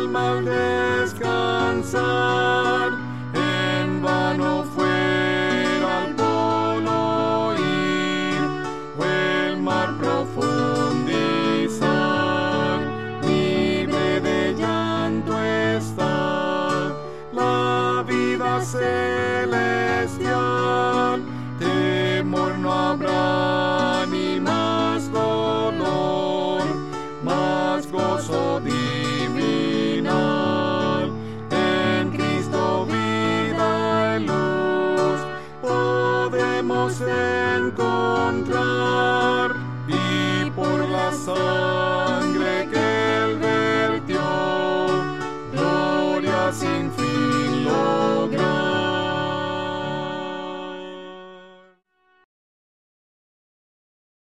mal descansar, en vano fuera al polo ir, o el mar profundizar, libre de llanto está la vida celestial. Temor no habrá ni más dolor, más gozo divinal. En Cristo vida y luz podemos encontrar, y por la sangre que Él vertió, glorias infinitas.